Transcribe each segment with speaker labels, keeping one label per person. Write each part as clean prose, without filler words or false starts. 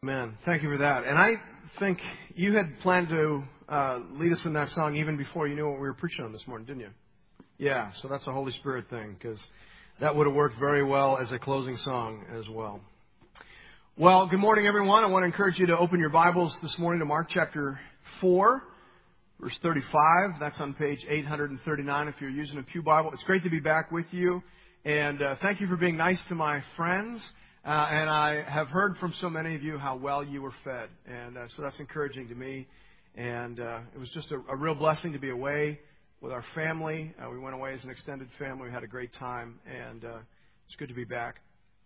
Speaker 1: Amen. Thank you for that. And I think you had planned to lead us in that song even before you knew what we were preaching on this morning, didn't you? Yeah, so that's a Holy Spirit thing, because that would have worked very well as a closing song as well. Well, good morning, everyone. I want to encourage you to open your Bibles this morning to Mark chapter 4, verse 35. That's on page 839 if you're using a Pew Bible. It's great to be back with you. And thank you for being nice to my friends. And I have heard from so many of you how well you were fed. And so that's encouraging to me. And it was just a real blessing to be away with our family. We went away as an extended family. We had a great time. And it's good to be back.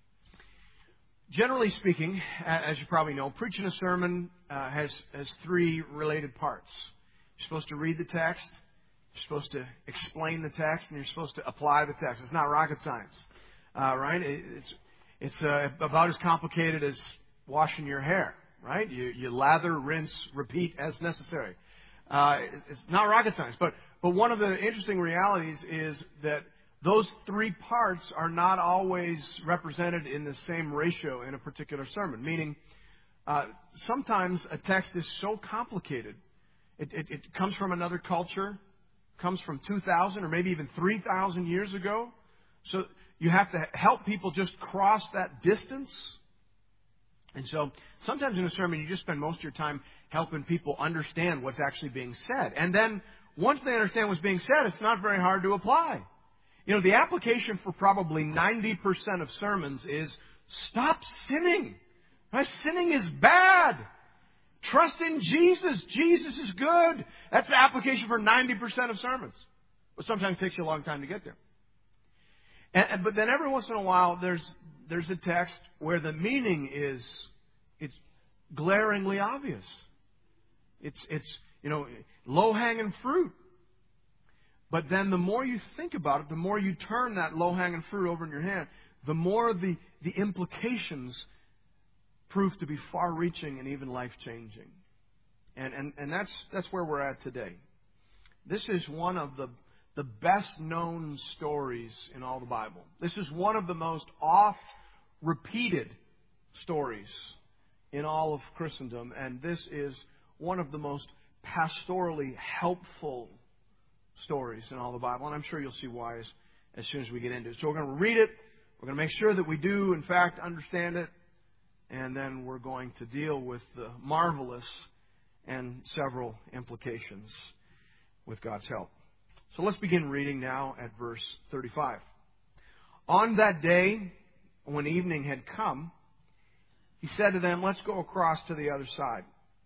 Speaker 1: Generally speaking, as you probably know, preaching a sermon has three related parts. You're supposed to read the text. You're supposed to explain the text. And you're supposed to apply the text. It's not rocket science, right? It's about as complicated as washing your hair, right? You lather, rinse, repeat as necessary. It's not rocket science. But one of the interesting realities is that those three parts are not always represented in the same ratio in a particular sermon. Meaning, sometimes a text is so complicated. It comes from another culture, comes from 2,000 or maybe even 3,000 years ago. So you have to help people just cross that distance. And so sometimes in a sermon, you just spend most of your time helping people understand what's actually being said. And then once they understand what's being said, it's not very hard to apply. You know, the application for probably 90% of sermons is stop sinning. Right? Sinning is bad. Trust in Jesus. Jesus is good. That's the application for 90% of sermons. But sometimes it takes you a long time to get there. But then every once in a while, there's a text where the meaning it's glaringly obvious. It's low-hanging fruit. But then the more you think about it, the more you turn that low-hanging fruit over in your hand, the more the implications prove to be far-reaching and even life-changing. And that's where we're at today. This is one of the best-known stories in all the Bible. This is one of the most oft-repeated stories in all of Christendom. And this is one of the most pastorally helpful stories in all the Bible. And I'm sure you'll see why as soon as we get into it. So we're going to read it. We're going to make sure that we do, in fact, understand it. And then we're going to deal with the marvelous and several implications with God's help. So let's begin reading now at verse 35. On that day, when evening had come, he said to them, "Let's go across to the other side."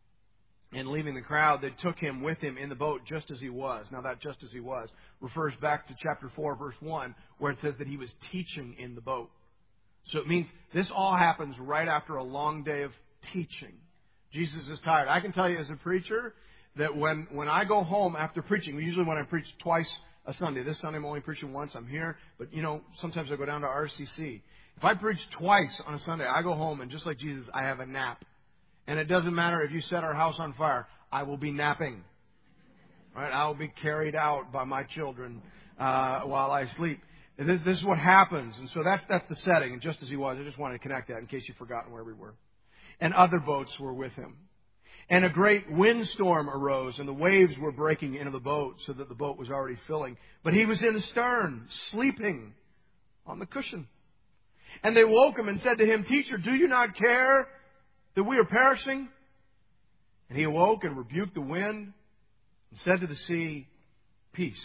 Speaker 1: And leaving the crowd, they took him with him in the boat just as he was. Now that just as he was refers back to chapter 4, verse 1, where it says that he was teaching in the boat. So it means this all happens right after a long day of teaching. Jesus is tired. I can tell you as a preacher that when I go home after preaching, usually when I preach twice a Sunday, this Sunday I'm only preaching once, I'm here, but sometimes I go down to RCC. If I preach twice on a Sunday, I go home and just like Jesus, I have a nap. And it doesn't matter if you set our house on fire, I will be napping. Right? I will be carried out by my children while I sleep. And this is what happens. And so that's the setting. And just as he was, I just wanted to connect that in case you've forgotten where we were. And other boats were with him. And a great windstorm arose, and the waves were breaking into the boat, so that the boat was already filling. But he was in the stern, sleeping on the cushion. And they woke him and said to him, "Teacher, do you not care that we are perishing?" And he awoke and rebuked the wind and said to the sea, "Peace,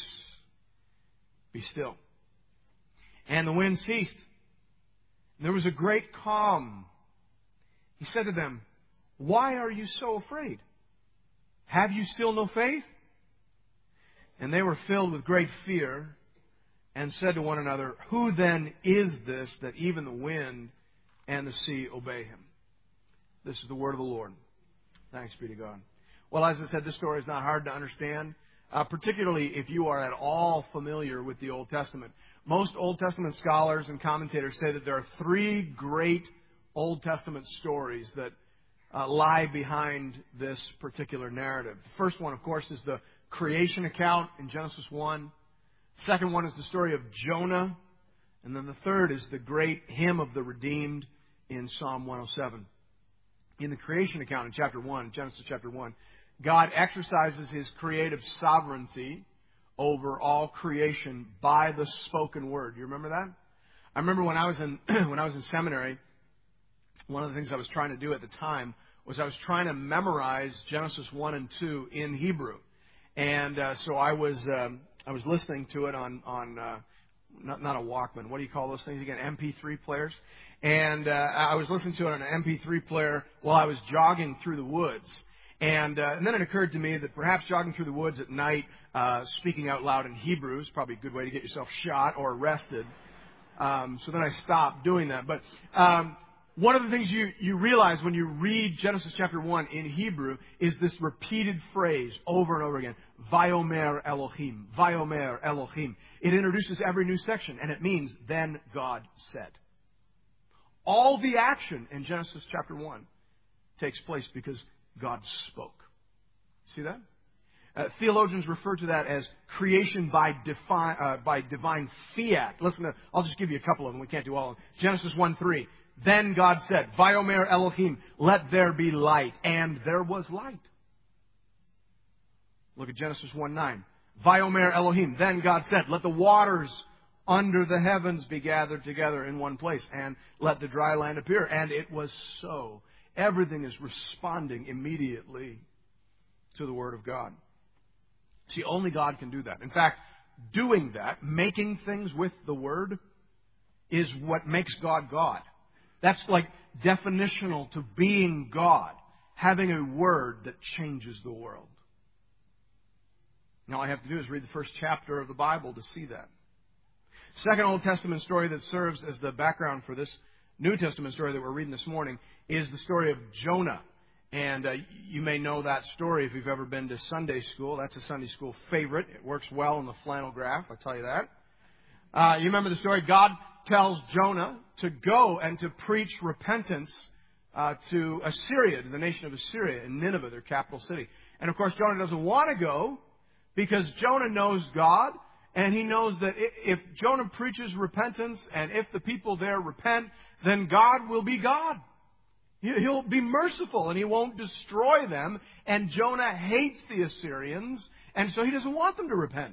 Speaker 1: be still." And the wind ceased. And there was a great calm. He said to them, "Why are you so afraid? Have you still no faith?" And they were filled with great fear and said to one another, "Who then is this that even the wind and the sea obey him?" This is the word of the Lord. Thanks be to God. Well, as I said, this story is not hard to understand, particularly if you are at all familiar with the Old Testament. Most Old Testament scholars and commentators say that there are three great Old Testament stories that lie behind this particular narrative. The first one, of course, is the creation account in Genesis 1. The second one is the story of Jonah. And then the third is the great hymn of the redeemed in Psalm 107. in the creation account in chapter 1, Genesis chapter 1, God exercises His creative sovereignty over all creation by the spoken word. You remember that? I remember when I was in when I was in seminary, one of the things I was trying to do at the time was I was trying to memorize Genesis 1 and 2 in Hebrew, and so I was listening to it on not a Walkman. What do you call those things again? MP3 players. And I was listening to it on an MP3 player while I was jogging through the woods. And then it occurred to me that perhaps jogging through the woods at night, speaking out loud in Hebrew is probably a good way to get yourself shot or arrested. So then I stopped doing that. But one of the things you realize when you read Genesis chapter 1 in Hebrew is this repeated phrase over and over again. Vayomer Elohim. Vayomer Elohim. It introduces every new section, and it means, then God said. All the action in Genesis chapter 1 takes place because God spoke. See that? Theologians refer to that as creation by divine fiat. Listen, I'll just give you a couple of them. We can't do all of them. Genesis 1:3. Then God said, Vayomer Elohim, let there be light. And there was light. Look at Genesis 1:9. Vayomer Elohim. Then God said, let the waters under the heavens be gathered together in one place, and let the dry land appear. And it was so. Everything is responding immediately to the Word of God. See, only God can do that. In fact, doing that, making things with the Word, is what makes God God. That's like definitional to being God, having a Word that changes the world. Now all I have to do is read the first chapter of the Bible to see that. Second Old Testament story that serves as the background for this New Testament story that we're reading this morning is the story of Jonah. And you may know that story if you've ever been to Sunday school. That's a Sunday school favorite. It works well in the flannel graph, I'll tell you that. You remember the story? God tells Jonah to go and to preach repentance to Assyria, to the nation of Assyria, in Nineveh, their capital city. And of course, Jonah doesn't want to go because Jonah knows God. And he knows that if Jonah preaches repentance and if the people there repent, then God will be God. He'll be merciful and He won't destroy them. And Jonah hates the Assyrians, and so he doesn't want them to repent.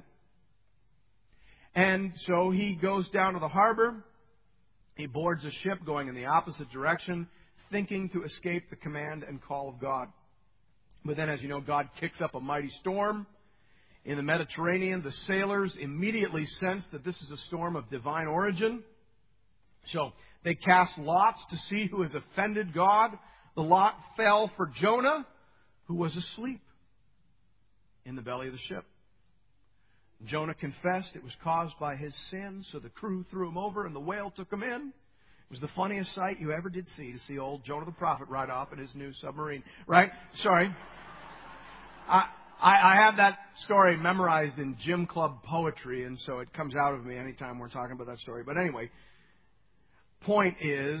Speaker 1: And so he goes down to the harbor. He boards a ship going in the opposite direction, thinking to escape the command and call of God. But then, as you know, God kicks up a mighty storm. In the Mediterranean, the sailors immediately sense that this is a storm of divine origin. So they cast lots to see who has offended God. The lot fell for Jonah, who was asleep in the belly of the ship. Jonah confessed it was caused by his sin, so the crew threw him over and the whale took him in. It was the funniest sight you ever did see, to see old Jonah the prophet ride off in his new submarine. Right? Sorry. I have that story memorized in gym club poetry, and so it comes out of me anytime we're talking about that story. But anyway, point is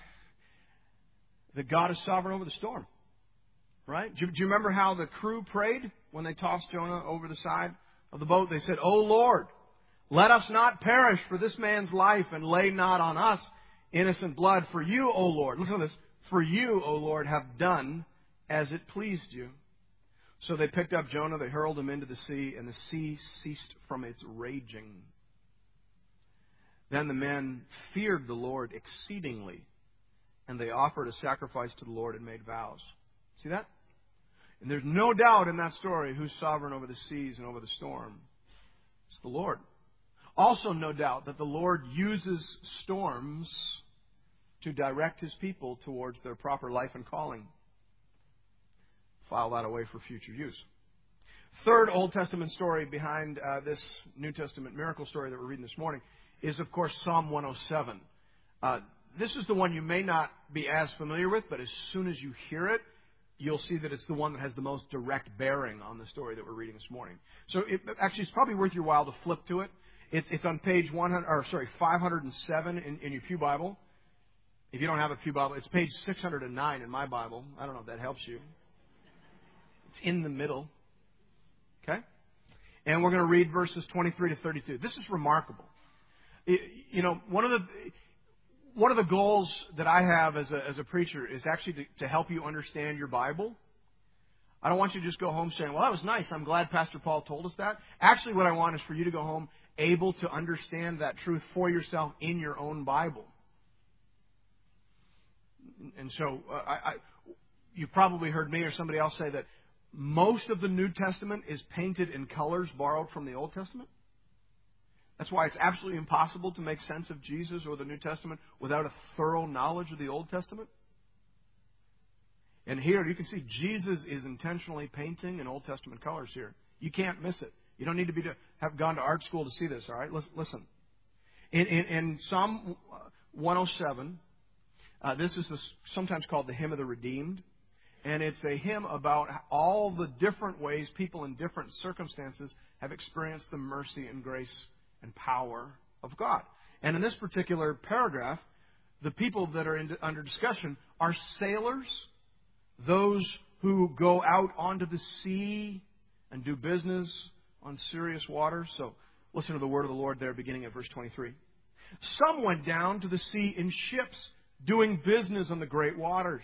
Speaker 1: that God is sovereign over the storm. Right? Do you remember how the crew prayed when they tossed Jonah over the side of the boat? They said, "O Lord, let us not perish for this man's life, and lay not on us innocent blood. For you, O Lord," listen to this, "for you, O Lord, have done as it pleased you." So they picked up Jonah, they hurled him into the sea, and the sea ceased from its raging. Then the men feared the Lord exceedingly, and they offered a sacrifice to the Lord and made vows. See that? And there's no doubt in that story who's sovereign over the seas and over the storm. It's the Lord. Also no doubt that the Lord uses storms to direct His people towards their proper life and calling. File that away for future use. Third Old Testament story behind this New Testament miracle story that we're reading this morning is, of course, Psalm 107. This is the one you may not be as familiar with, but as soon as you hear it, you'll see that it's the one that has the most direct bearing on the story that we're reading this morning. So actually, it's probably worth your while to flip to it. It's on page 507 in your Pew Bible. If you don't have a Pew Bible, it's page 609 in my Bible. I don't know if that helps you. It's in the middle. Okay? And we're going to read verses 23 to 32. This is remarkable. One One of the goals that I have as a preacher is actually to help you understand your Bible. I don't want you to just go home saying, well, that was nice. I'm glad Pastor Paul told us that. Actually, what I want is for you to go home able to understand that truth for yourself in your own Bible. And so you've probably heard me or somebody else say that most of the New Testament is painted in colors borrowed from the Old Testament. That's why it's absolutely impossible to make sense of Jesus or the New Testament without a thorough knowledge of the Old Testament. And here you can see Jesus is intentionally painting in Old Testament colors here. You can't miss it. You don't need to have gone to art school to see this, all right? Listen. In Psalm 107, this is sometimes called the Hymn of the Redeemed. And it's a hymn about all the different ways people in different circumstances have experienced the mercy and grace and power of God. And in this particular paragraph, the people that are under discussion are sailors, those who go out onto the sea and do business on serious waters. So listen to the word of the Lord there beginning at verse 23. Some went down to the sea in ships doing business on the great waters.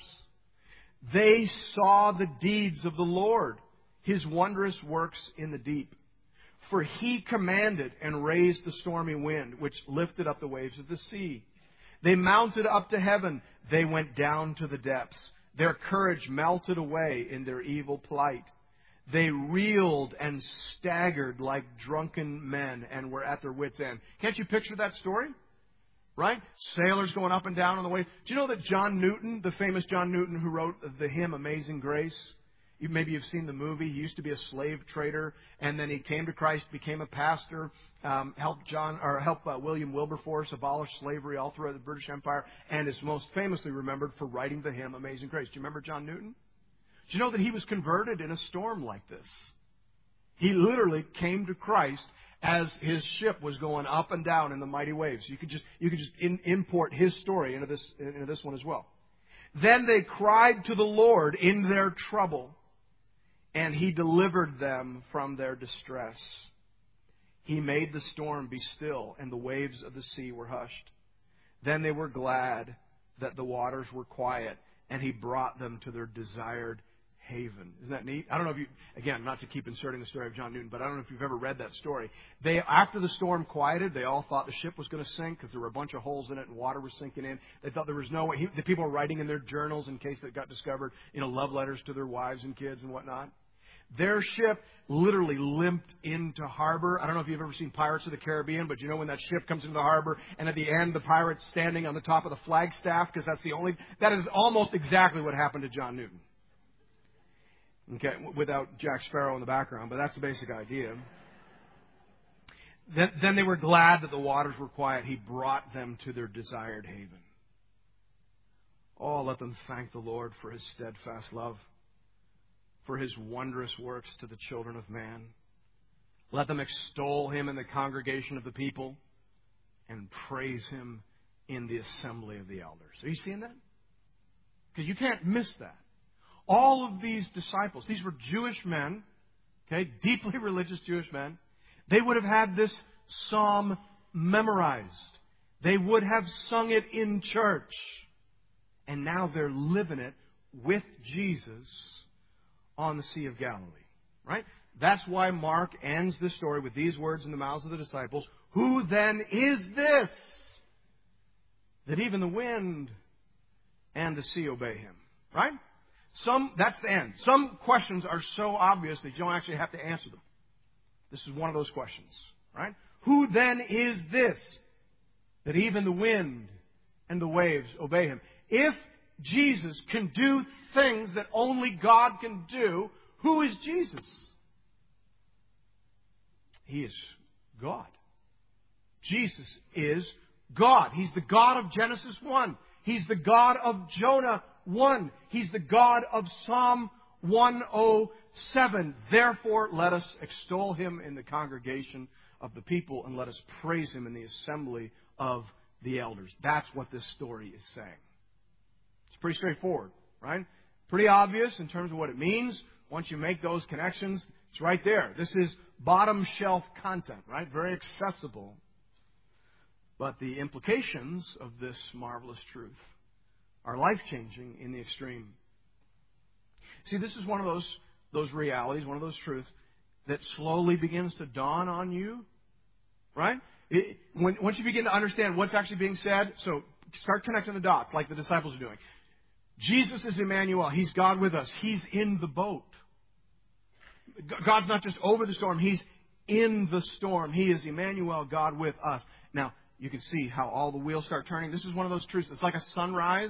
Speaker 1: They saw the deeds of the Lord, His wondrous works in the deep. For He commanded and raised the stormy wind, which lifted up the waves of the sea. They mounted up to heaven. They went down to the depths. Their courage melted away in their evil plight. They reeled and staggered like drunken men and were at their wits' end. Can't you picture that story? Right? Sailors going up and down on the wave. Do you know that John Newton, the famous John Newton who wrote the hymn Amazing Grace, maybe you've seen the movie. He used to be a slave trader, and then he came to Christ, became a pastor, helped William Wilberforce abolish slavery all throughout the British Empire, and is most famously remembered for writing the hymn Amazing Grace. Do you remember John Newton? Do you know that he was converted in a storm like this? He literally came to Christ as his ship was going up and down in the mighty waves. You could just import his story into this one as well. Then they cried to the Lord in their trouble, and He delivered them from their distress. He made the storm be still, and the waves of the sea were hushed. Then they were glad that the waters were quiet, and He brought them to their desired haven. Isn't that neat? I don't know if you, again, not to keep inserting the story of John Newton, but I don't know if you've ever read that story. After the storm quieted, they all thought the ship was going to sink because there were a bunch of holes in it and water was sinking in. They thought there was no way. The people were writing in their journals in case that got discovered, love letters to their wives and kids and whatnot. Their ship literally limped into harbor. I don't know if you've ever seen Pirates of the Caribbean, but you know when that ship comes into the harbor and at the end the pirate's standing on the top of the flagstaff because that is almost exactly what happened to John Newton. Okay, without Jack Sparrow in the background, but that's the basic idea. Then they were glad that the waters were quiet. He brought them to their desired haven. Oh, let them thank the Lord for His steadfast love, for His wondrous works to the children of man. Let them extol Him in the congregation of the people and praise Him in the assembly of the elders. Are you seeing that? Because you can't miss that. All of these disciples, these were Jewish men, okay, deeply religious Jewish men. They would have had this psalm memorized. They would have sung it in church. And now they're living it with Jesus on the Sea of Galilee. Right? That's why Mark ends this story with these words in the mouths of the disciples. Who then is this that even the wind and the sea obey Him? Right? That's the end. Some questions are so obvious that you don't actually have to answer them. This is one of those questions, right? Who then is this that even the wind and the waves obey Him? If Jesus can do things that only God can do, who is Jesus? He is God. Jesus is God. He's the God of Genesis 1. He's the God of Jonah 1. He's the God of Psalm 107. Therefore, let us extol Him in the congregation of the people and let us praise Him in the assembly of the elders. That's what this story is saying. It's pretty straightforward, right? Pretty obvious in terms of what it means. Once you make those connections, it's right there. This is bottom shelf content, right? Very accessible. But the implications of this marvelous truth are life-changing in the extreme. See, this is one of those realities, one of those truths that slowly begins to dawn on you, right? Once you begin to understand what's actually being said, so start connecting the dots like the disciples are doing. Jesus is Emmanuel. He's God with us. He's in the boat. God's not just over the storm. He's in the storm. He is Emmanuel, God with us. Now, you can see how all the wheels start turning. This is one of those truths. It's like a sunrise.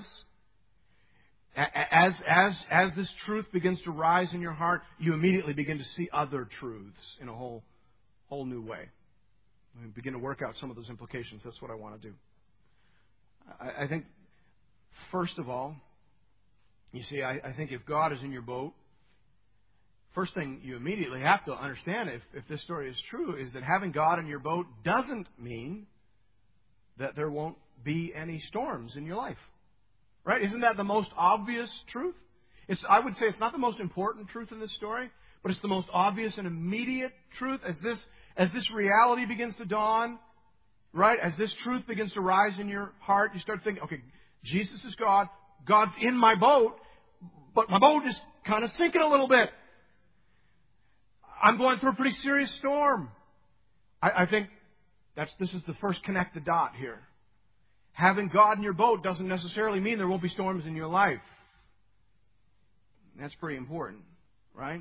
Speaker 1: As this truth begins to rise in your heart, you immediately begin to see other truths in a whole new way. And begin to work out some of those implications. That's what I want to do. I think, first of all, you see, I think if God is in your boat, first thing you immediately have to understand, if this story is true, is that having God in your boat doesn't mean that there won't be any storms in your life. Right? Isn't that the most obvious truth? I would say it's not the most important truth in this story, but it's the most obvious and immediate truth. As this reality begins to dawn, right? As this truth begins to rise in your heart, you start thinking, okay, Jesus is God. God's in my boat, but my boat is kind of sinking a little bit. I'm going through a pretty serious storm. I think this is the first connect the dot here. Having God in your boat doesn't necessarily mean there won't be storms in your life. That's pretty important, right?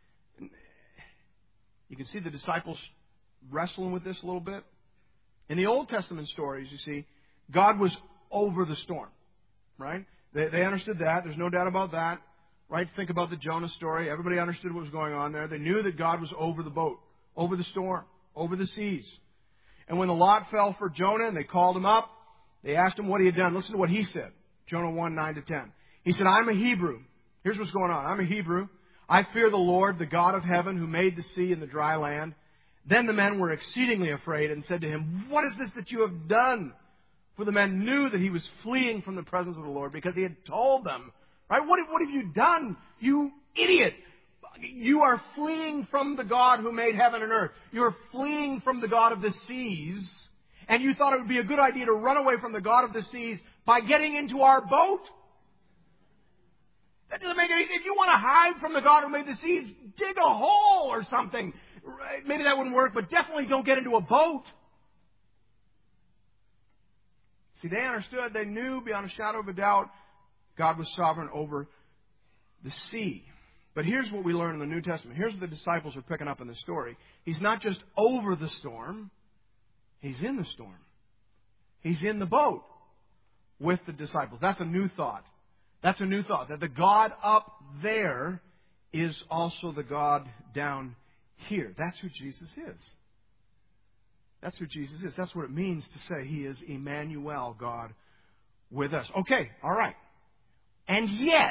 Speaker 1: You can see the disciples wrestling with this a little bit. In the Old Testament stories, you see, God was over the storm, right? They understood that. There's no doubt about that, right? Think about the Jonah story. Everybody understood what was going on there. They knew that God was over the boat, over the storm, over the seas. And when the lot fell for Jonah and they called him up, they asked him what he had done. Listen to what he said. Jonah 1, 9-10. He said, I'm a Hebrew. Here's what's going on. I'm a Hebrew. I fear the Lord, the God of heaven, who made the sea and the dry land. Then the men were exceedingly afraid and said to him, what is this that you have done? For the men knew that he was fleeing from the presence of the Lord because he had told them, right? What have you done, you idiot? You are fleeing from the God who made heaven and earth. You are fleeing from the God of the seas. And you thought it would be a good idea to run away from the God of the seas by getting into our boat? That doesn't make any sense. If you want to hide from the God who made the seas, dig a hole or something. Maybe that wouldn't work, but definitely don't get into a boat. See, they understood, they knew beyond a shadow of a doubt, God was sovereign over the sea. But here's what we learn in the New Testament. Here's what the disciples are picking up in the story. He's not just over the storm. He's in the storm. He's in the boat with the disciples. That's a new thought. That's a new thought. That the God up there is also the God down here. That's who Jesus is. That's who Jesus is. That's what it means to say He is Emmanuel, God with us. Okay, all right. And yet,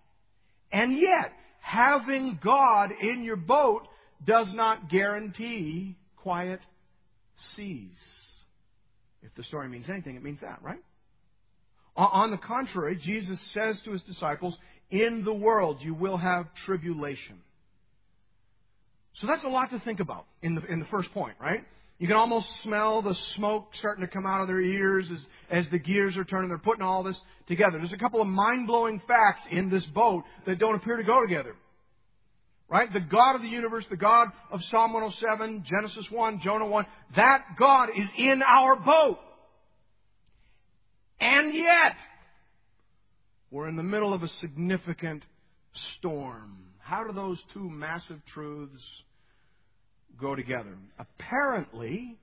Speaker 1: having God in your boat does not guarantee quiet seas. If the story means anything, it means that, right? On the contrary, Jesus says to His disciples, in the world you will have tribulation. So that's a lot to think about in the first point, right? You can almost smell the smoke starting to come out of their ears as the gears are turning. They're putting all this together. There's a couple of mind-blowing facts in this boat that don't appear to go together. Right? The God of the universe, the God of Psalm 107, Genesis 1, Jonah 1, that God is in our boat. And yet, we're in the middle of a significant storm. How do those two massive truths go together? Apparently,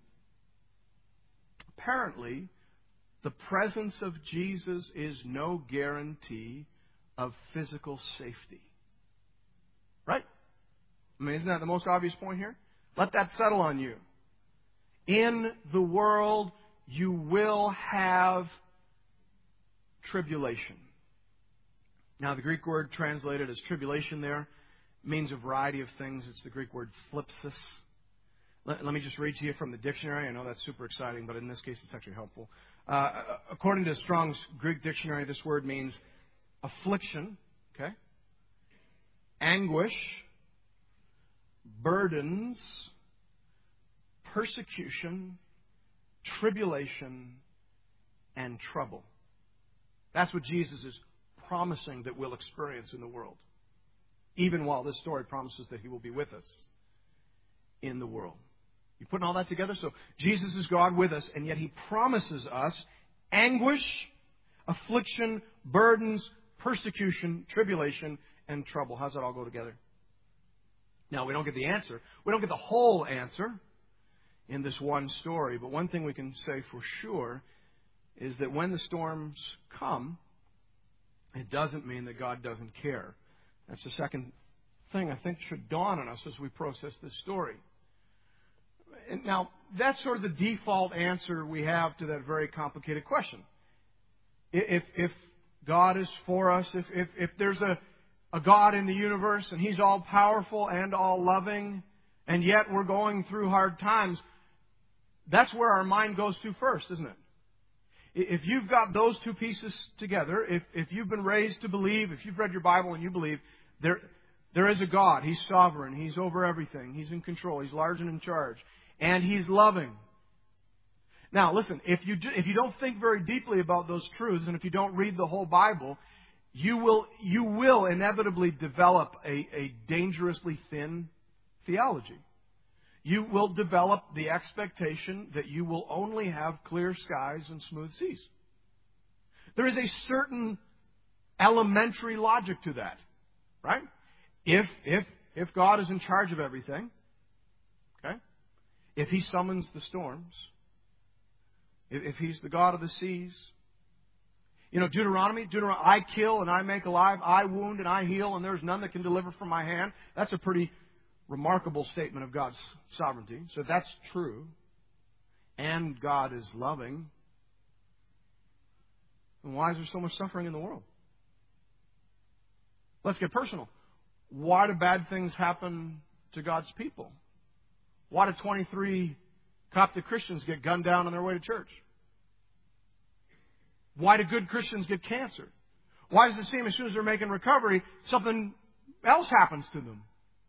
Speaker 1: the presence of Jesus is no guarantee of physical safety. Right? I mean, isn't that the most obvious point here? Let that settle on you. In the world, you will have tribulation. Now, the Greek word translated as tribulation there means a variety of things. It's the Greek word thlipsis. Let me just read to you from the dictionary. I know that's super exciting, but in this case, it's actually helpful. According to Strong's Greek dictionary, this word means affliction, okay? Anguish, burdens, persecution, tribulation, and trouble. That's what Jesus is promising that we'll experience in the world. Even while this story promises that He will be with us in the world. You putting all that together? So Jesus is God with us, and yet He promises us anguish, affliction, burdens, persecution, tribulation, and trouble. How's that all go together? Now, we don't get the answer. We don't get the whole answer in this one story. But one thing we can say for sure is that when the storms come, it doesn't mean that God doesn't care. That's the second thing I think should dawn on us as we process this story. And now, that's sort of the default answer we have to that very complicated question. If God is for us, if there's a God in the universe and He's all powerful and all loving, and yet we're going through hard times, that's where our mind goes to first, isn't it? If you've got those two pieces together, if you've been raised to believe, if you've read your Bible and you believe, there is a God. He's sovereign. He's over everything. He's in control. He's large and in charge. And He's loving. Now, listen, if you don't think very deeply about those truths, and if you don't read the whole Bible, you will inevitably develop a dangerously thin theology. You will develop the expectation that you will only have clear skies and smooth seas. There is a certain elementary logic to that, right? If God is in charge of everything, okay? If He summons the storms, if He's the God of the seas, you know, Deuteronomy, I kill and I make alive, I wound and I heal, and there's none that can deliver from my hand. That's a pretty remarkable statement of God's sovereignty. So if that's true, and God is loving, then why is there so much suffering in the world? Let's get personal. Why do bad things happen to God's people? Why do 23 Coptic Christians get gunned down on their way to church? Why do good Christians get cancer? Why does it seem as soon as they're making recovery, something else happens to them?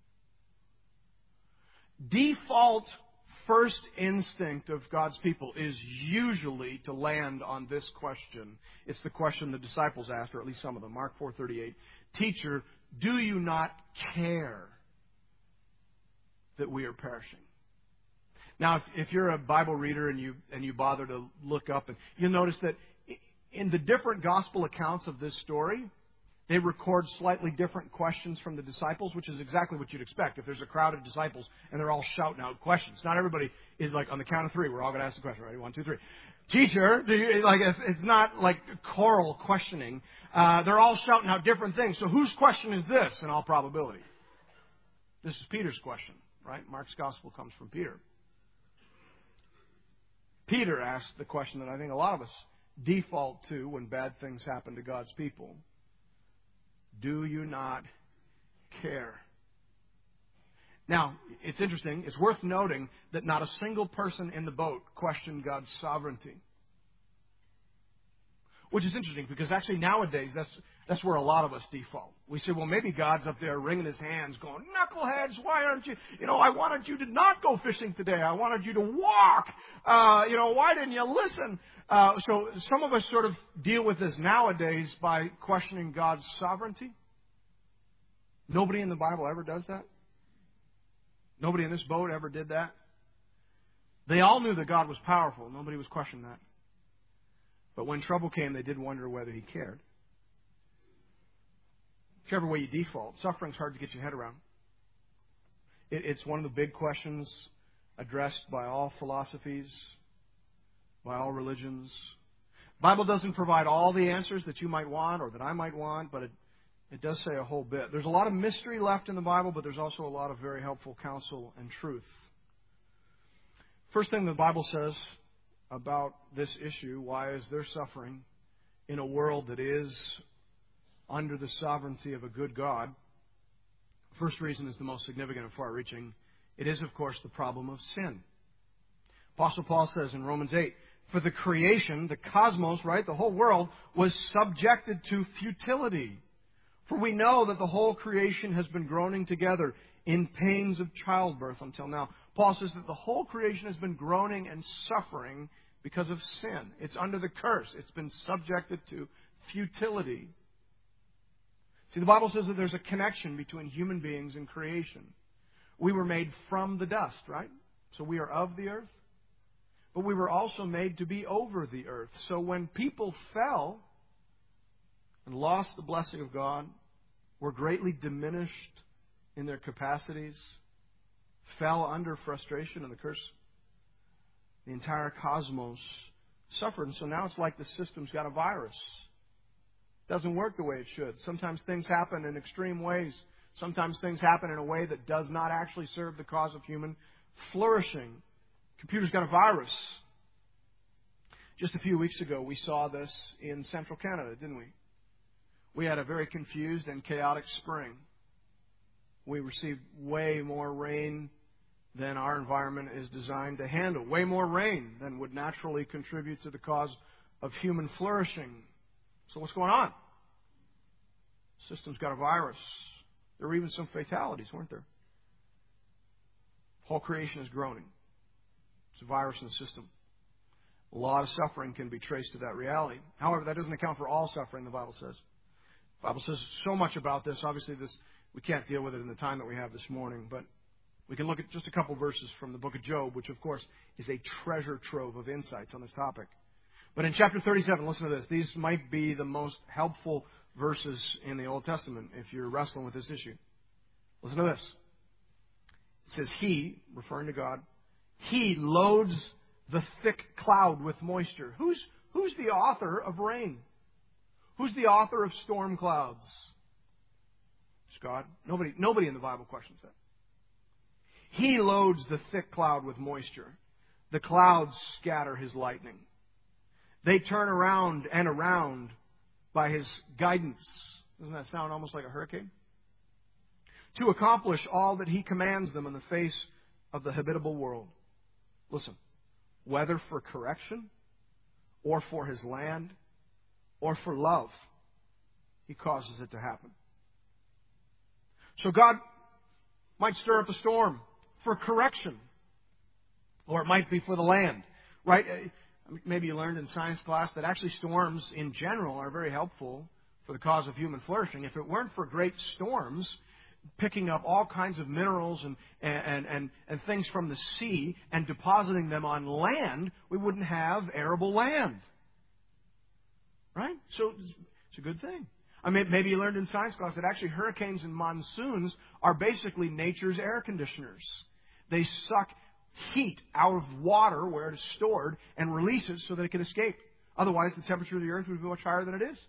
Speaker 1: Default first instinct of God's people is usually to land on this question. It's the question the disciples asked, or at least some of them. Mark 4:38. Teacher, do you not care that we are perishing? Now, if you're a Bible reader and you bother to look up, and you'll notice that in the different gospel accounts of this story, they record slightly different questions from the disciples, which is exactly what you'd expect. If there's a crowd of disciples and they're all shouting out questions. Not everybody is like, on the count of three, we're all going to ask the question. Ready? 1, 2, 3. Teacher, it's not like choral questioning. They're all shouting out different things. So whose question is this in all probability? This is Peter's question, right? Mark's gospel comes from Peter. Peter asked the question that I think a lot of us default to when bad things happen to God's people. Do you not care? Now, it's interesting. It's worth noting that not a single person in the boat questioned God's sovereignty. Which is interesting because actually nowadays that's where a lot of us default. We say, well, maybe God's up there wringing His hands going, knuckleheads, why aren't you, I wanted you to not go fishing today. I wanted you to walk. Why didn't you listen? So some of us sort of deal with this nowadays by questioning God's sovereignty. Nobody in the Bible ever does that. Nobody in this boat ever did that. They all knew that God was powerful. Nobody was questioning that. But when trouble came, they did wonder whether He cared. Whichever way you default, suffering's hard to get your head around. It's one of the big questions addressed by all philosophies, by all religions. The Bible doesn't provide all the answers that you might want or that I might want, but it does say a whole bit. There's a lot of mystery left in the Bible, but there's also a lot of very helpful counsel and truth. First thing the Bible says about this issue, why is there suffering in a world that is under the sovereignty of a good God? First reason is the most significant and far-reaching. It is, of course, the problem of sin. Apostle Paul says in Romans 8, for the creation, the cosmos, right, the whole world, was subjected to futility. For we know that the whole creation has been groaning together in pains of childbirth until now. Paul says that the whole creation has been groaning and suffering because of sin. It's under the curse. It's been subjected to futility. See, the Bible says that there's a connection between human beings and creation. We were made from the dust, right? So we are of the earth. But we were also made to be over the earth. So when people fell and lost the blessing of God, were greatly diminished in their capacities, fell under frustration and the curse, the entire cosmos suffered. And so now it's like the system's got a virus. It doesn't work the way it should. Sometimes things happen in extreme ways. Sometimes things happen in a way that does not actually serve the cause of human flourishing. Computer's got a virus. Just a few weeks ago, we saw this in central Canada, didn't we? We had a very confused and chaotic spring. We received way more rain than our environment is designed to handle. Way more rain than would naturally contribute to the cause of human flourishing. So what's going on? The system's got a virus. There were even some fatalities, weren't there? Whole creation is groaning. It's a virus in the system. A lot of suffering can be traced to that reality. However, that doesn't account for all suffering, the Bible says. The Bible says so much about this. Obviously, we can't deal with it in the time that we have this morning, but we can look at just a couple verses from the book of Job, which, of course, is a treasure trove of insights on this topic. But in chapter 37, listen to this. These might be the most helpful verses in the Old Testament if you're wrestling with this issue. Listen to this. It says, He, referring to God, He loads the thick cloud with moisture. Who's the author of rain? Who's the author of storm clouds? It's God. Nobody in the Bible questions that. He loads the thick cloud with moisture. The clouds scatter His lightning. They turn around and around by His guidance. Doesn't that sound almost like a hurricane? To accomplish all that He commands them in the face of the habitable world. Listen, whether for correction, or for His land, or for love, He causes it to happen. So God might stir up a storm for correction, or it might be for the land, right? Maybe you learned in science class that actually storms in general are very helpful for the cause of human flourishing. If it weren't for great storms, picking up all kinds of minerals and things from the sea and depositing them on land, we wouldn't have arable land. Right? So it's a good thing. I mean, maybe you learned in science class that actually hurricanes and monsoons are basically nature's air conditioners. They suck heat out of water where it is stored and release it so that it can escape. Otherwise, the temperature of the earth would be much higher than it is.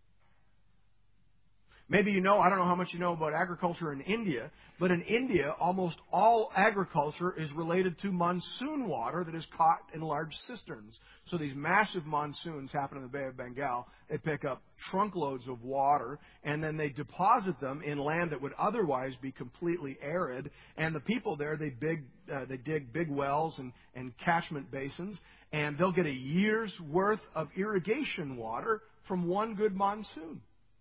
Speaker 1: Maybe you know, I don't know how much you know about agriculture in India, but in India, almost all agriculture is related to monsoon water that is caught in large cisterns. So these massive monsoons happen in the Bay of Bengal. They pick up trunkloads of water, and then they deposit them in land that would otherwise be completely arid. And the people there, they dig big wells and catchment basins, and they'll get a year's worth of irrigation water from one good monsoon.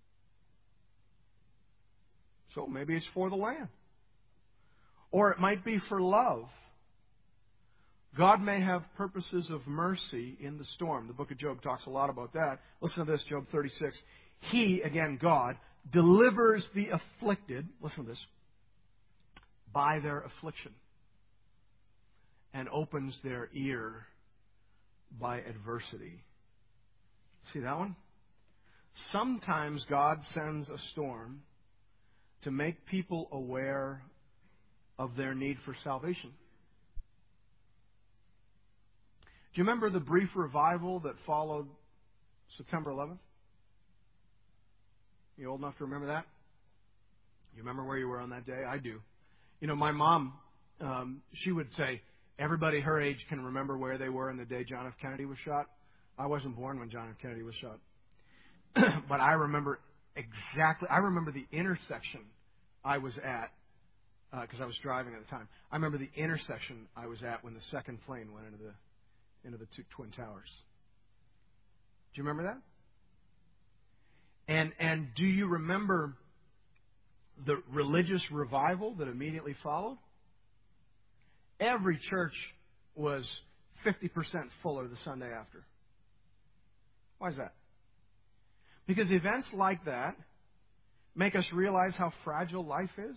Speaker 1: So maybe it's for the land. Or it might be for love. God may have purposes of mercy in the storm. The book of Job talks a lot about that. Listen to this, Job 36. He, again, God, delivers the afflicted, listen to this, by their affliction, and opens their ear by adversity. See that one? Sometimes God sends a storm to make people aware of their need for salvation. Do you remember the brief revival that followed September 11th? You old enough to remember that? You remember where you were on that day? I do. You know, my mom, she would say, everybody her age can remember where they were on the day John F. Kennedy was shot. I wasn't born when John F. Kennedy was shot. But I remember exactly. I remember the intersection I was at, because I was driving at the time. I remember the intersection I was at when the second plane went into the two Twin Towers. Do you remember that? And do you remember the religious revival that immediately followed? Every church was 50% fuller the Sunday after. Why is that? Because events like that make us realize how fragile life is.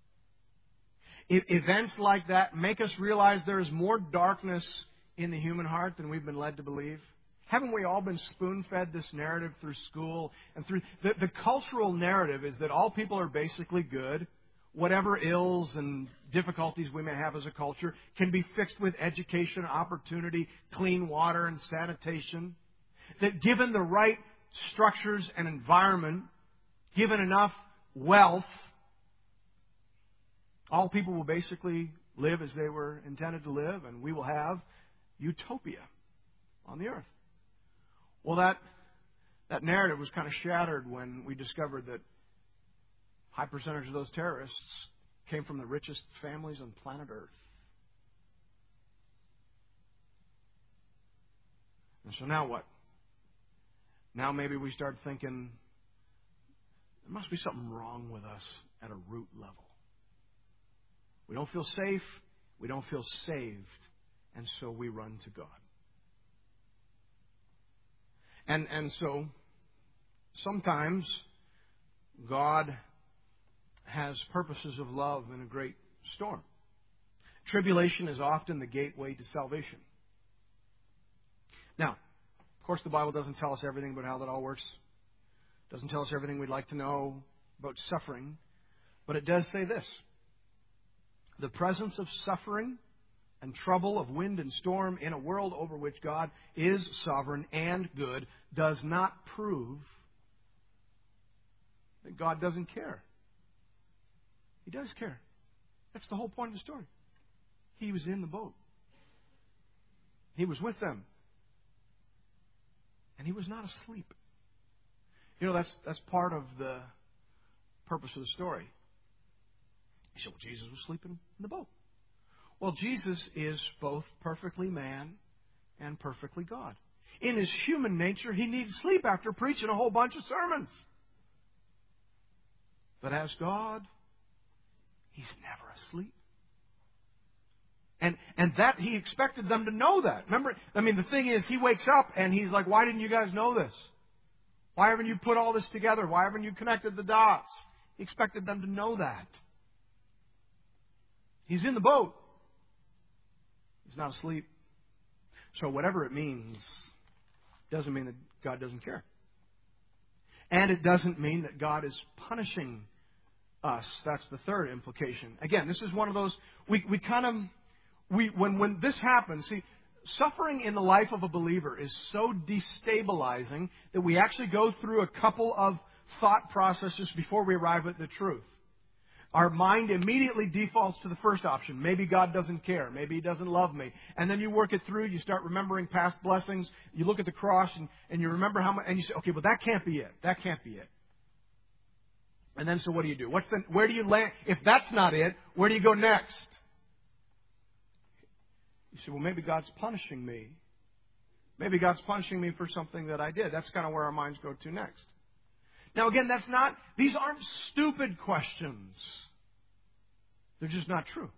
Speaker 1: Events like that make us realize there is more darkness in the human heart than we've been led to believe. Haven't we all been spoon-fed this narrative through school and through... The cultural narrative is that all people are basically good. Whatever ills and difficulties we may have as a culture can be fixed with education, opportunity, clean water, and sanitation. That given the right structures and environment, given enough wealth, all people will basically live as they were intended to live, and we will have utopia on the earth. Well, that narrative was kind of shattered when we discovered that high percentage of those terrorists came from the richest families on planet Earth. And so now what? Now maybe we start thinking there must be something wrong with us at a root level. We don't feel safe, we don't feel saved, and so we run to God. And so sometimes God has purposes of love in a great storm. Tribulation is often the gateway to salvation. Now, of course, the Bible doesn't tell us everything about how that all works. It doesn't tell us everything we'd like to know about suffering. But it does say this. The presence of suffering and trouble, of wind and storm in a world over which God is sovereign and good does not prove that God doesn't care. He does care. That's the whole point of the story. He was in the boat. He was with them. And he was not asleep. You know, that's part of the purpose of the story. You say, well, Jesus was sleeping in the boat. Well, Jesus is both perfectly man and perfectly God. In his human nature, he needs sleep after preaching a whole bunch of sermons. But as God, he's never asleep. And that he expected them to know that. Remember, I mean, the thing is, he wakes up and he's like, why didn't you guys know this? Why haven't you put all this together? Why haven't you connected the dots? He expected them to know that. He's in the boat. He's not asleep. So whatever it means, doesn't mean that God doesn't care. And it doesn't mean that God is punishing us. That's the third implication. Again, this is one of those, when this happens, see, suffering in the life of a believer is so destabilizing that we actually go through a couple of thought processes before we arrive at the truth. Our mind immediately defaults to the first option. Maybe God doesn't care. Maybe He doesn't love me. And then you work it through. You start remembering past blessings. You look at the cross and you remember how much, and you say, okay, well, that can't be it. That can't be it. And then so what do? Where do you land? If that's not it, where do you go next? You say, well, maybe God's punishing me. Maybe God's punishing me for something that I did. That's kind of where our minds go to next. Now, again, these aren't stupid questions. They're just not true.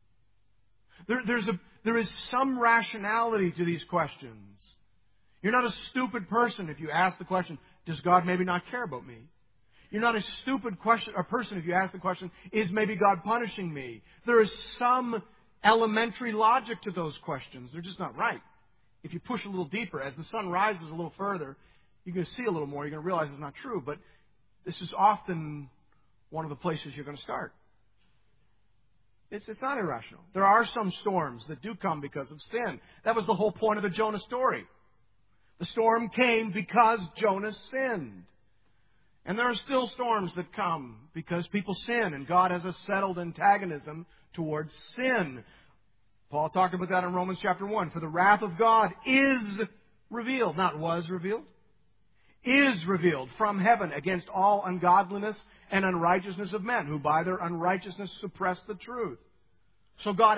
Speaker 1: There is some rationality to these questions. You're not a stupid person if you ask the question, does God maybe not care about me? You're not a stupid person if you ask the question, is maybe God punishing me? There is some elementary logic to those questions. They're just not right. If you push a little deeper, as the sun rises a little further, you're going to see a little more. You're going to realize it's not true. But this is often one of the places you're going to start. It's not irrational. There are some storms that do come because of sin. That was the whole point of the Jonah story. The storm came because Jonah sinned. And there are still storms that come because people sin, and God has a settled antagonism towards sin. Paul talked about that in Romans chapter 1. For the wrath of God is revealed, not was revealed, is revealed from heaven against all ungodliness and unrighteousness of men, who by their unrighteousness suppress the truth. So God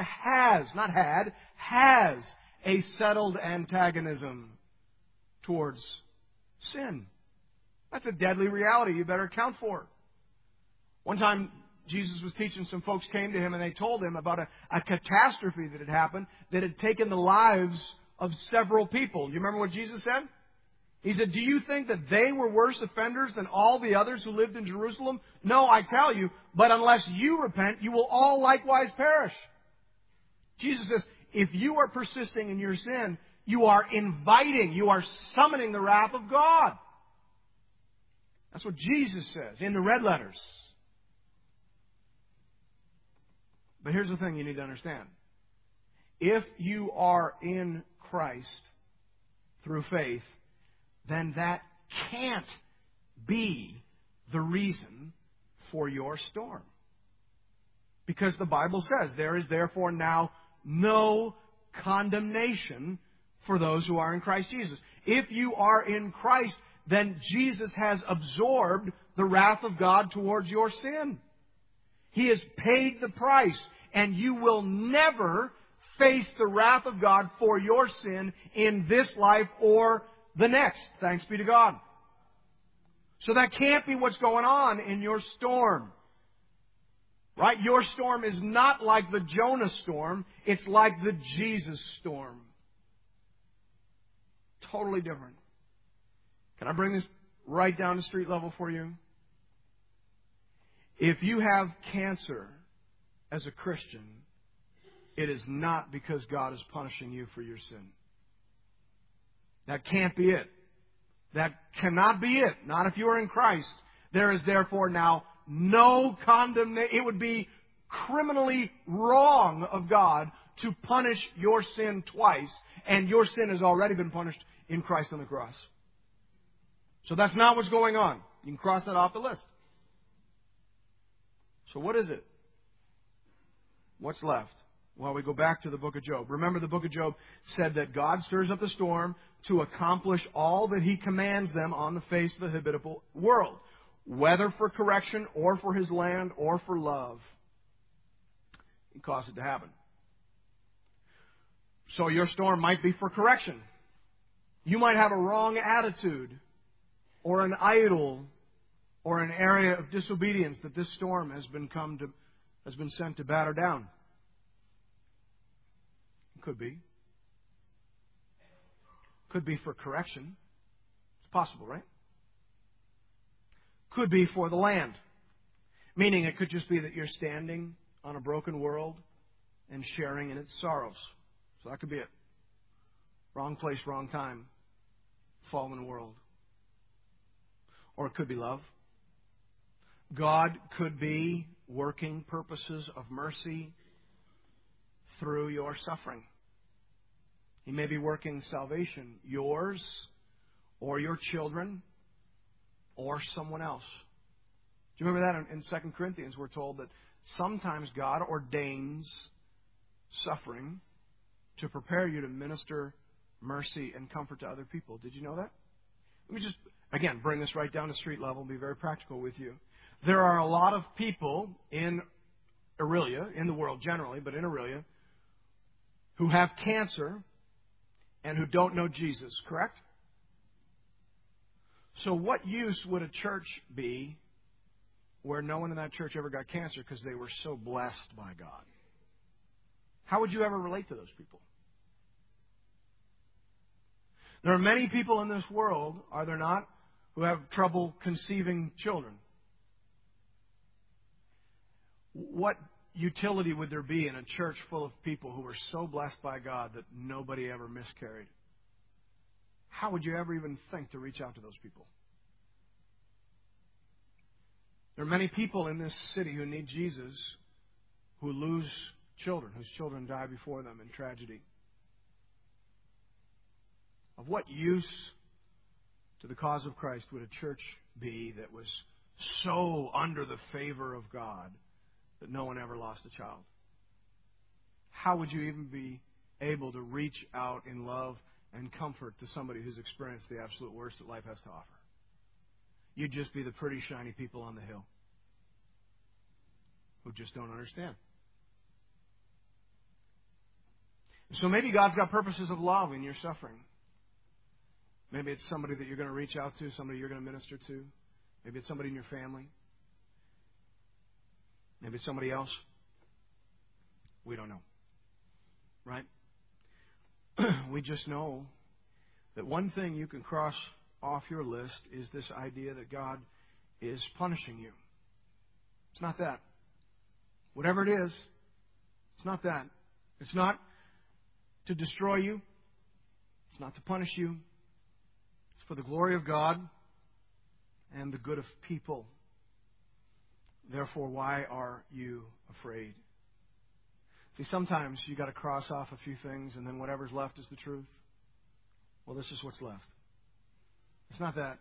Speaker 1: has a settled antagonism towards sin. That's a deadly reality you better account for. One time, Jesus was teaching, some folks came to Him and they told Him about a catastrophe that had happened that had taken the lives of several people. Do you remember what Jesus said? He said, do you think that they were worse offenders than all the others who lived in Jerusalem? No, I tell you, but unless you repent, you will all likewise perish. Jesus says, if you are persisting in your sin, you are inviting, you are summoning the wrath of God. That's what Jesus says in the red letters. But here's the thing you need to understand. If you are in Christ through faith, then that can't be the reason for your storm. Because the Bible says, there is therefore now no condemnation for those who are in Christ Jesus. If you are in Christ, then Jesus has absorbed the wrath of God towards your sin. He has paid the price, and you will never face the wrath of God for your sin in this life or the next. Thanks be to God. So that can't be what's going on in your storm. Right? Your storm is not like the Jonah storm. It's like the Jesus storm. Totally different. Can I bring this right down to street level for you? If you have cancer as a Christian, it is not because God is punishing you for your sin. That can't be it. That cannot be it. Not if you are in Christ. There is therefore now no condemnation. It would be criminally wrong of God to punish your sin twice, and your sin has already been punished in Christ on the cross. So that's not what's going on. You can cross that off the list. So what is it? What's left? Well, we go back to the book of Job. Remember, the book of Job said that God stirs up the storm to accomplish all that He commands them on the face of the habitable world, whether for correction or for His land or for love. He caused it to happen. So your storm might be for correction. You might have a wrong attitude or an idol or an area of disobedience that this storm has been sent to batter down. Could be. Could be for correction. It's possible, right? Could be for the land. Meaning it could just be that you're standing on a broken world and sharing in its sorrows. So that could be it. Wrong place, wrong time. Fallen world. Or it could be love. God could be working purposes of mercy through your suffering. He may be working salvation, yours or your children or someone else. Do you remember that in 2 Corinthians we're told that sometimes God ordains suffering to prepare you to minister mercy and comfort to other people. Did you know that? Let me just, again, bring this right down to street level and be very practical with you. There are a lot of people in Aurelia, in the world generally, but in Aurelia, who have cancer and who don't know Jesus, correct? So what use would a church be where no one in that church ever got cancer because they were so blessed by God? How would you ever relate to those people? There are many people in this world, are there not, who have trouble conceiving children. What utility would there be in a church full of people who were so blessed by God that nobody ever miscarried? How would you ever even think to reach out to those people? There are many people in this city who need Jesus, who lose children, whose children die before them in tragedy. Of what use to the cause of Christ would a church be that was so under the favor of God that no one ever lost a child? How would you even be able to reach out in love and comfort to somebody who's experienced the absolute worst that life has to offer? You'd just be the pretty shiny people on the hill who just don't understand. So maybe God's got purposes of love in your suffering. Maybe it's somebody that you're going to reach out to, somebody you're going to minister to. Maybe it's somebody in your family. Maybe it's somebody else. We don't know. Right? we just know that one thing you can cross off your list is this idea that God is punishing you. It's not that. Whatever it is, it's not that. It's not to destroy you. It's not to punish you. It's for the glory of God and the good of people. Therefore, why are you afraid? See, sometimes you got to cross off a few things, and then whatever's left is the truth. Well, this is what's left. It's not that.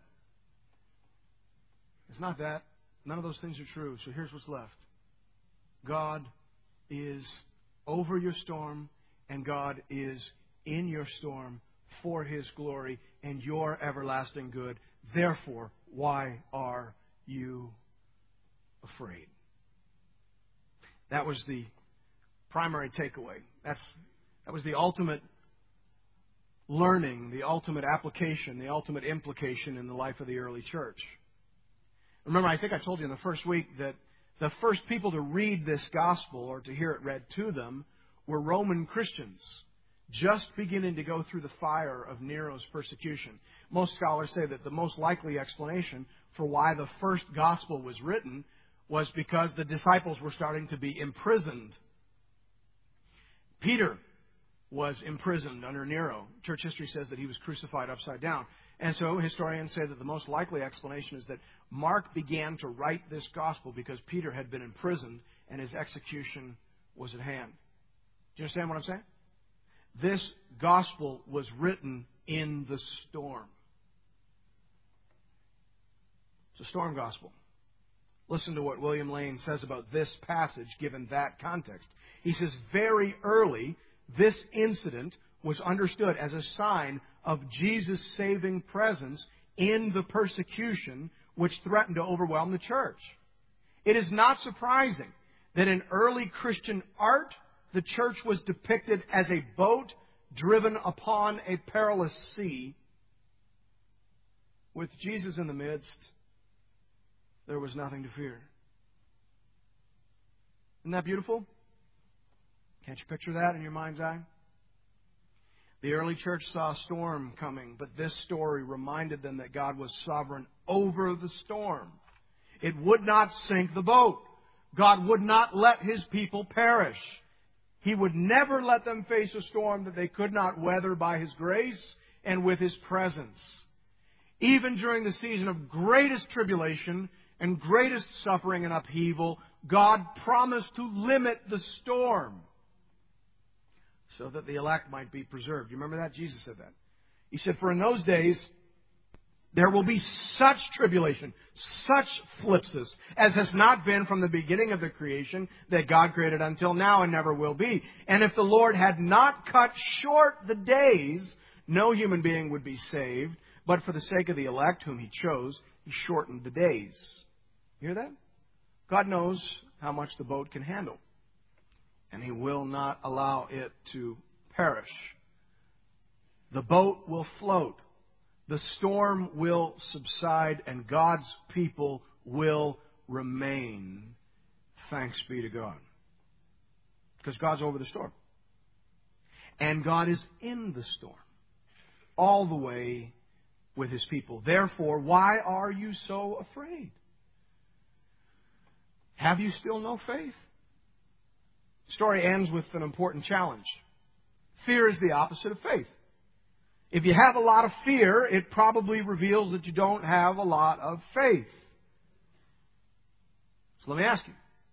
Speaker 1: It's not that. None of those things are true. So here's what's left. God is over your storm, and God is in your storm for His glory and your everlasting good. Therefore, why are you afraid? That was the primary takeaway. That was the ultimate learning, the ultimate application, the ultimate implication in the life of the early church. Remember, I think I told you in the first week that the first people to read this gospel or to hear it read to them were Roman Christians, just beginning to go through the fire of Nero's persecution. Most scholars say that the most likely explanation for why the first gospel was written was because the disciples were starting to be imprisoned. Peter was imprisoned under Nero. Church history says that he was crucified upside down. And so historians say that the most likely explanation is that Mark began to write this gospel because Peter had been imprisoned and his execution was at hand. Do you understand what I'm saying? This gospel was written in the storm. It's a storm gospel. Listen to what William Lane says about this passage given that context. He says, very early, this incident was understood as a sign of Jesus' saving presence in the persecution which threatened to overwhelm the church. It is not surprising that in early Christian art, the church was depicted as a boat driven upon a perilous sea. With Jesus in the midst, there was nothing to fear. Isn't that beautiful? Can't you picture that in your mind's eye? The early church saw a storm coming, but this story reminded them that God was sovereign over the storm. It would not sink the boat. God would not let His people perish. He would never let them face a storm that they could not weather by His grace and with His presence. Even during the season of greatest tribulation and greatest suffering and upheaval, God promised to limit the storm so that the elect might be preserved. You remember that? Jesus said that. He said, for in those days, there will be such tribulation, such thlipsis, as has not been from the beginning of the creation that God created until now and never will be. And if the Lord had not cut short the days, no human being would be saved. But for the sake of the elect whom He chose, He shortened the days. You hear that? God knows how much the boat can handle. And He will not allow it to perish. The boat will float. The storm will subside, and God's people will remain. Thanks be to God. Because God's over the storm. And God is in the storm. All the way with His people. Therefore, why are you so afraid? Have you still no faith? The story ends with an important challenge. Fear is the opposite of faith. If you have a lot of fear, it probably reveals that you don't have a lot of faith. So let me ask you,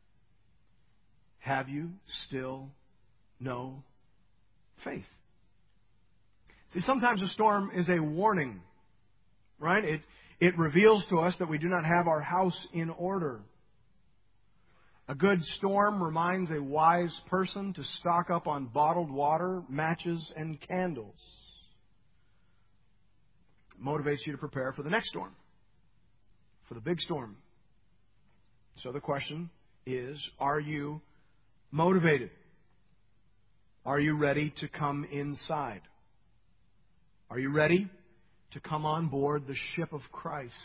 Speaker 1: have you still no faith? See, sometimes a storm is a warning, right? It reveals to us that we do not have our house in order. A good storm reminds a wise person to stock up on bottled water, matches, and candles. It motivates you to prepare for the next storm, for the big storm. So the question is, are you motivated? Are you ready to come inside? Are you ready to come on board the ship of Christ?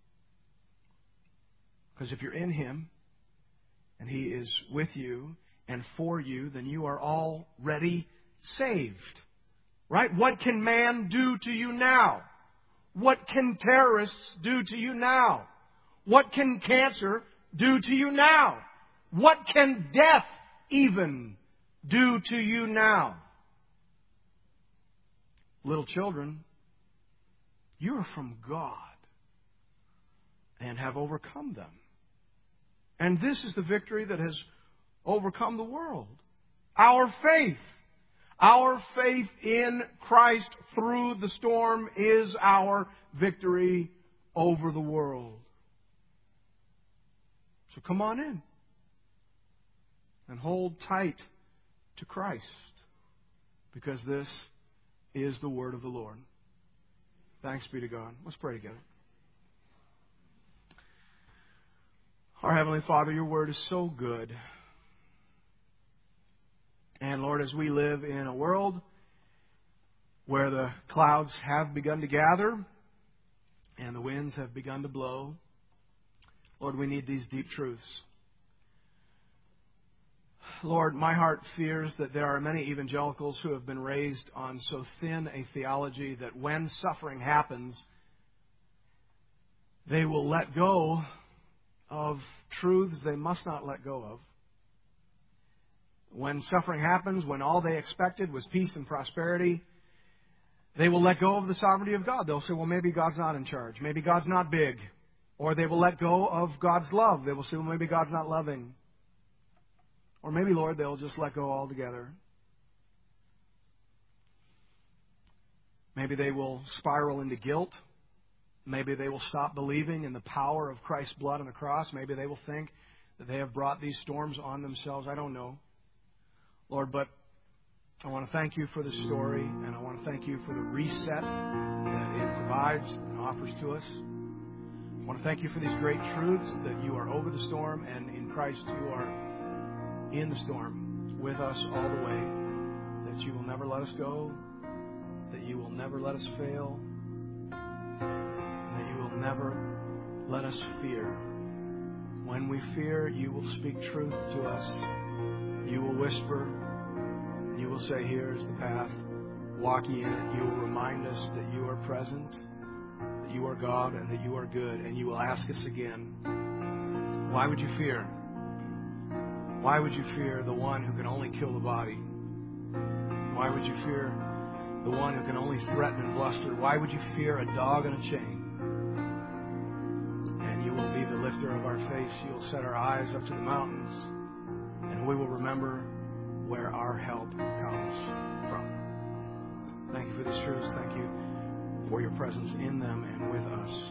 Speaker 1: Because if you're in Him, and He is with you and for you, then you are already saved. Right? What can man do to you now? What can terrorists do to you now? What can cancer do to you now? What can death even do to you now? Little children, you are from God and have overcome them. And this is the victory that has overcome the world. Our faith. Our faith in Christ through the storm is our victory over the world. So come on in and hold tight to Christ, because this is the word of the Lord. Thanks be to God. Let's pray together. Our Heavenly Father, your word is so good. And Lord, as we live in a world where the clouds have begun to gather and the winds have begun to blow, Lord, we need these deep truths. Lord, my heart fears that there are many evangelicals who have been raised on so thin a theology that when suffering happens, they will let go of truths they must not let go of. When suffering happens, when all they expected was peace and prosperity, they will let go of the sovereignty of God. They'll say, well, maybe God's not in charge. Maybe God's not big. Or they will let go of God's love. They will say, well, maybe God's not loving. Or maybe, Lord, they'll just let go altogether. Maybe they will spiral into guilt. Maybe they will stop believing in the power of Christ's blood on the cross. Maybe they will think that they have brought these storms on themselves. I don't know. Lord, but I want to thank you for this story, and I want to thank you for the reset that it provides and offers to us. I want to thank you for these great truths, that you are over the storm, and in Christ you are in the storm with us all the way, that you will never let us go, that you will never let us fail, and that you will never let us fear. When we fear, you will speak truth to us. You will whisper. You will say, here is the path. Walk ye in it. You will remind us that you are present, that you are God, and that you are good. And you will ask us again, why would you fear? Why would you fear the one who can only kill the body? Why would you fear the one who can only threaten and bluster? Why would you fear a dog in a chain? And you will be the lifter of our face. You will set our eyes up to the mountains, and we will remember where our help comes from. Thank you for these truths. Thank you for your presence in them and with us.